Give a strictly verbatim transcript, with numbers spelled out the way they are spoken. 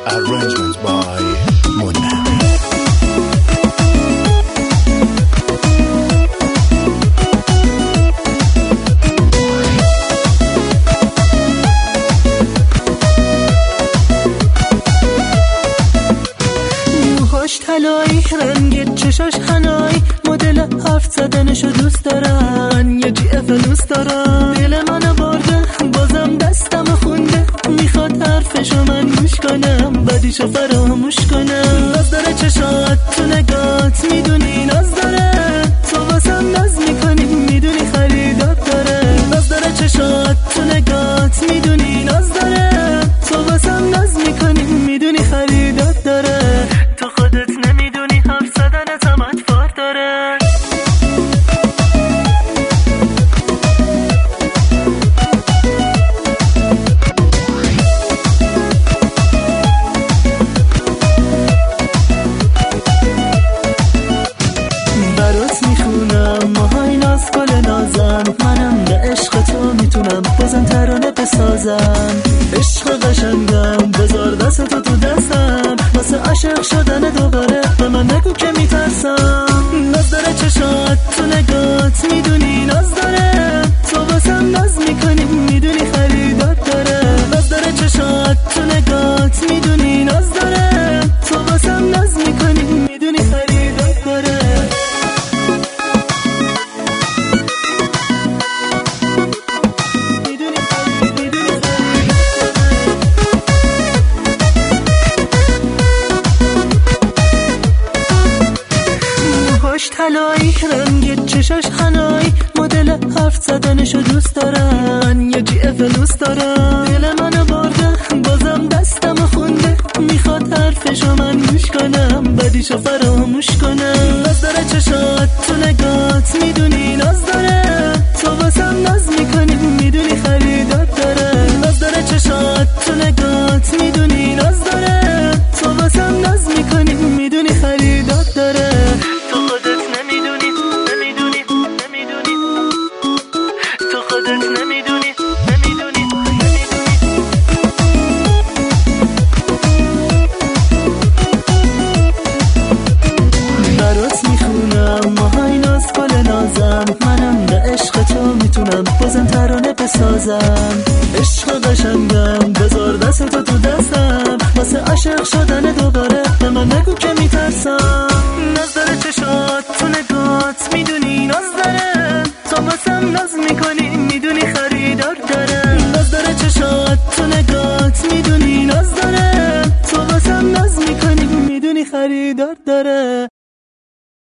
Arrangements by Mona. موهاش طلایی، رنگ چشاش حنایی، مدل حرف زدنشو دوست دارن، یه جی اف دوست دارن. دل منو برده بازم دستم خونده، میخواد حرفشو من گوش کنم بعدیشو فراموش کنم. ناز داره چشات تو نگات، میدونی ناز داره تو واسم ناز میکنی، میدونی خریدات داره. ناز داره چشات تو نگات، میدونی ناز داره تو واسم ناز میکنی، میدونی خریدات داره. تو خودت نمیدونی حرف زدنت هم ادوار داره. برات میخونم ماهای ناز گل نازم، منم به عشق تو میتونم بازم ترانه بسازم. عشق قشنگم بذار دست تو تو دستم، واسه عاشق شدن دوباره به من نگو که میترسم. ناز داره چشات تو نگات، میدونی ناز داره تو واسم ناز میکنی، میدونی خریدات داره. ناز داره چشات تو نگات، میدونی ناز داره تو واسم ناز میکنی، میدونی خریدات داره. طلایی، رنگ چشاش حنایی، مدل حرف زدنشو دوست دارن، یه جی اف دوست دارن. دل منو برده بازم دستم خونده، میخواد حرفشو من گوش کنم بعدیشو فراموش کنم. ناز داره چشات تو نگات، میدونی ناز داره تو واسم ناز میکنی، میدونی خریدات داره. ناز داره چشات تو نگات، میدونی ناز داره تو واسم ناز میکنی، میدونی خریدات داره. منم به عشق تو میتونم بازم ترانه بسازم. عشق قشنگم بذار دست تو تو دستم، واسه عاشق شدن دوباره به من نگو که میترسم. ناز داره چشات تو نگات، میدونی ناز داره تو واسم ناز میکنی، میدونی خریدار داره. ناز داره چشات تو نگات، میدونی ناز داره تو واسم ناز میکنی، میدونی خریدار داره.